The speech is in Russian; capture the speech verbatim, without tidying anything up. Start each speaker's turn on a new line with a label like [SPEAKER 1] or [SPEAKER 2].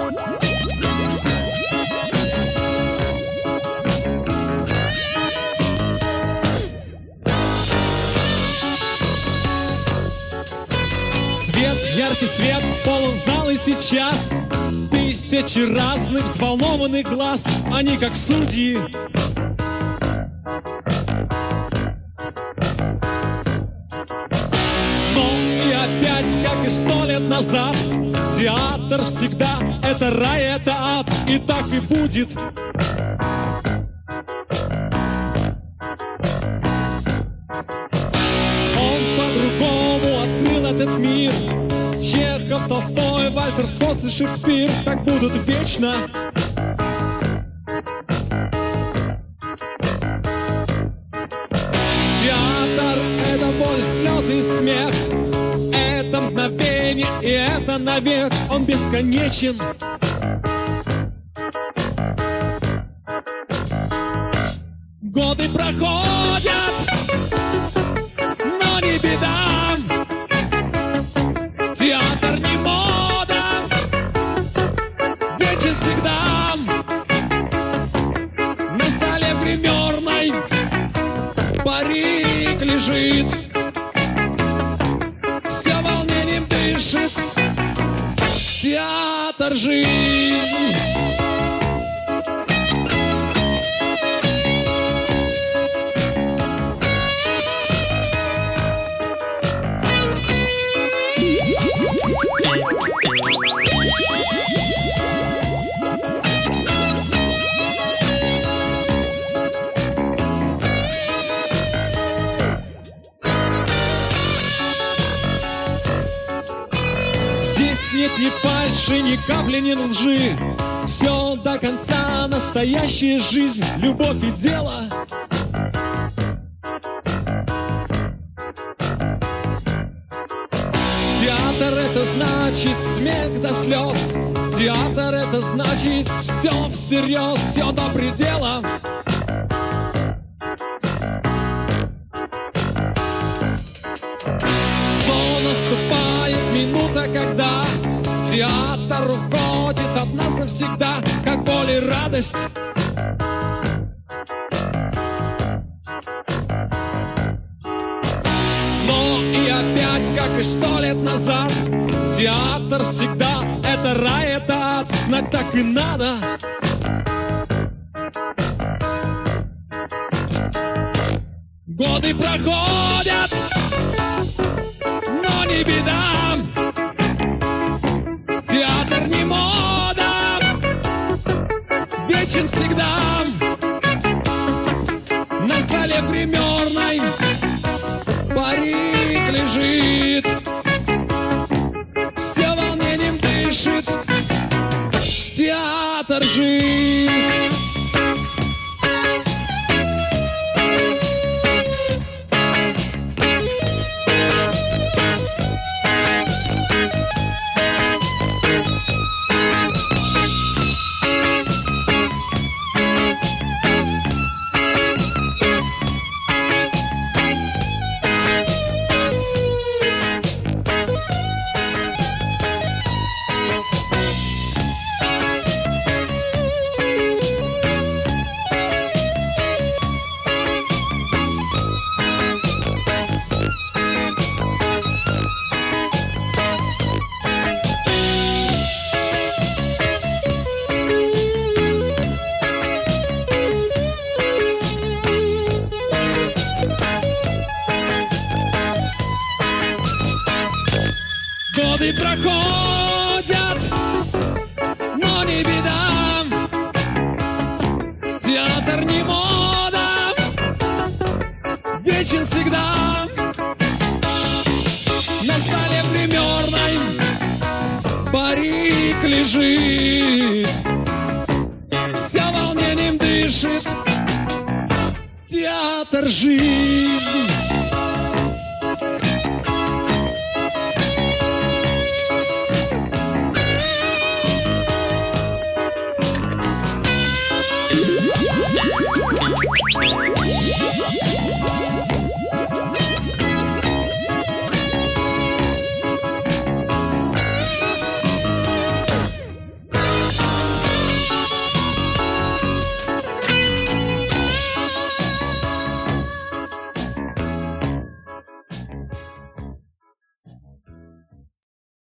[SPEAKER 1] Свет, яркий свет, полон зал и сейчас тысячи разных взволнованных глаз, они как судьи. Но и опять, как и сто лет назад, театр всегда это рай, это ад, и так и будет. Он по-другому открыл этот мир. Чехов, Толстой, Вальтер Скотт и Шекспир так будут вечно. Театр — это боль, слезы и смех, это мгновение и это навек, он бесконечен. Годы проходят, но не беда. Театр не мода, вечен всегда. На столе гримерной парик лежит, все волнением дышит. Театр — жизнь. Нет ни фальши, ни капли, ни лжи. Все до конца, настоящая жизнь, любовь и дело. Театр — это значит смех до слез. Театр — это значит все всерьез, все до предела. Но наступает минута, когда театр уходит от нас навсегда, как боль и радость. Но и опять, как и сто лет назад, театр всегда это рай, это ад, знать так и надо. Годы проходят, но не беда. Театр не мода, вечен всегда. На столе гримерной парик лежит, все волнением дышит. Театр — жизнь. Годы проходят, но не беда. Театр не мода, вечен всегда. На столе гримерной парик лежит, все волнением дышит. Театр — жизнь.
[SPEAKER 2] Yeah.